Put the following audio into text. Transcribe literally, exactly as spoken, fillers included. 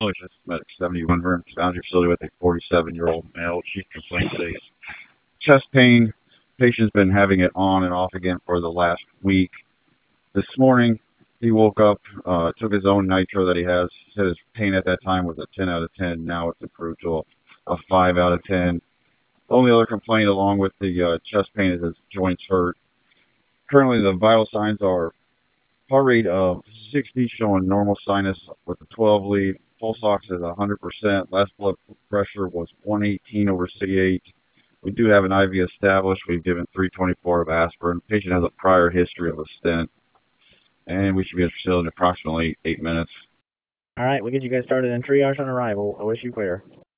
Just Medic seventy-one room found your facility with a forty-seven-year-old male. Chief complaint today is chest pain. Patient's been having it on and off again for the last week. This morning, he woke up, uh, took his own nitro that he has. Said his pain at that time was a ten out of ten. Now it's improved to a, a five out of ten. The only other complaint, along with the uh, chest pain, is his joints hurt. Currently, the vital signs are heart rate of sixty, showing normal sinus with a twelve lead. Pulse ox is one hundred percent. Last blood pressure was one eighteen over sixty-eight. We do have an I V established. We've given three twenty-four of aspirin. Patient has a prior history of a stent, and we should be at the facility in approximately eight minutes. All right, we'll get you guys started in triage on arrival. I wish you clear.